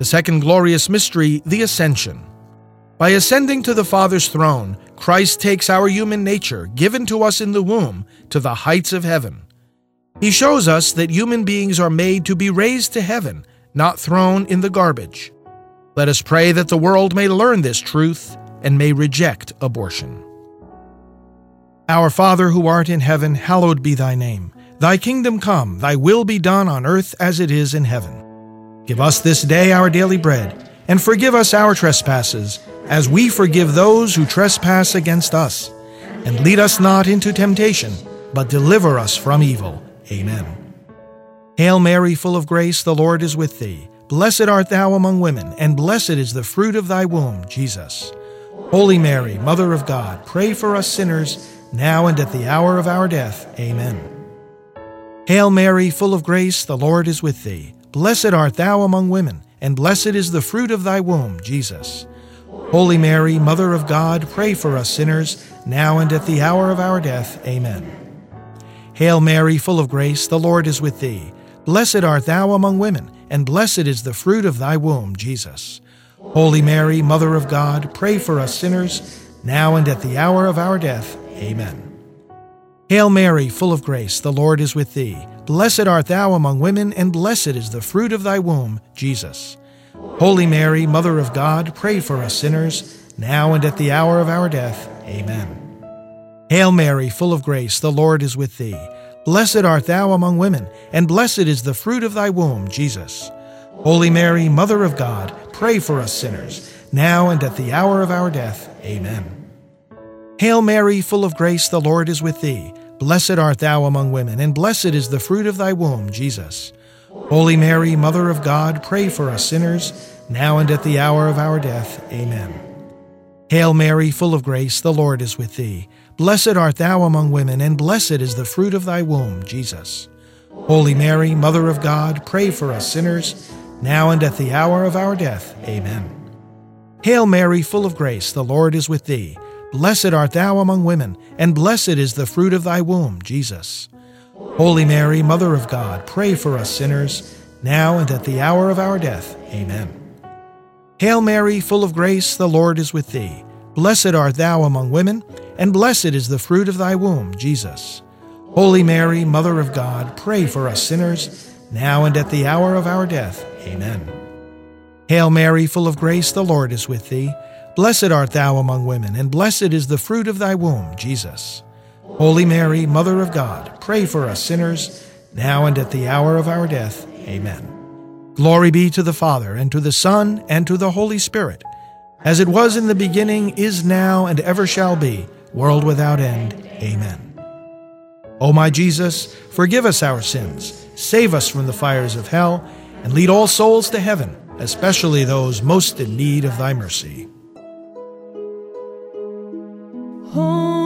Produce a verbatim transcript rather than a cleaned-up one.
The second glorious mystery, the Ascension. By ascending to the Father's throne, Christ takes our human nature, given to us in the womb, to the heights of heaven. He shows us that human beings are made to be raised to heaven, not thrown in the garbage. Let us pray that the world may learn this truth and may reject abortion. Our Father who art in heaven, hallowed be thy name. Thy kingdom come, thy will be done on earth as it is in heaven. Give us this day our daily bread, and forgive us our trespasses, as we forgive those who trespass against us. And lead us not into temptation, but deliver us from evil. Amen. Hail Mary, full of grace, the Lord is with thee. Blessed art thou among women, and blessed is the fruit of thy womb, Jesus. Holy Mary, Mother of God, pray for us sinners, now and at the hour of our death. Amen. Hail Mary, full of grace, the Lord is with thee. Blessed art thou among women, and blessed is the fruit of thy womb, Jesus. Holy Mary, Mother of God, pray for us sinners, now and at the hour of our death. Amen. Hail Mary, full of grace, the Lord is with thee. Blessed art thou among women, and blessed is the fruit of thy womb, Jesus. Holy Mary, Mother of God, pray for us sinners, now and at the hour of our death. Amen. Hail Mary, full of grace, the Lord is with thee. Blessed art thou among women, and blessed is the fruit of thy womb, Jesus. Holy Mary, Mother of God, pray for us sinners, now and at the hour of our death. Amen. Hail Mary, full of grace, the Lord is with thee. Blessed art thou among women, and blessed is the fruit of thy womb, Jesus. Holy Mary, Mother of God, pray for us sinners, now and at the hour of our death. Amen. Hail Mary, full of grace, the Lord is with thee. Blessed art thou among women, and blessed is the fruit of thy womb, Jesus. Holy Mary, Mother of God, pray for us sinners, now and at the hour of our death. Amen. Hail Mary, full of grace, the Lord is with thee. Blessed art thou among women, and blessed is the fruit of thy womb, Jesus. Holy Mary, Mother of God, pray for us sinners, now and at the hour of our death. Amen. Hail Mary, full of grace, the Lord is with thee. Blessed art thou among women, and blessed is the fruit of thy womb, Jesus. Holy Mary, Mother of God, pray for us sinners, now and at the hour of our death. Amen. Hail Mary, full of grace, the Lord is with thee. Blessed art thou among women, and blessed is the fruit of thy womb, Jesus. Holy Mary, Mother of God, pray for us sinners, now and at the hour of our death. Amen. Hail Mary, full of grace, the Lord is with thee. Blessed art thou among women, and blessed is the fruit of thy womb, Jesus. Holy Mary, Mother of God, pray for us sinners, now and at the hour of our death. Amen. Glory be to the Father, and to the Son, and to the Holy Spirit, as it was in the beginning, is now, and ever shall be, world without end. Amen. O my Jesus, forgive us our sins, save us from the fires of hell, and lead all souls to heaven, especially those most in need of thy mercy. Oh.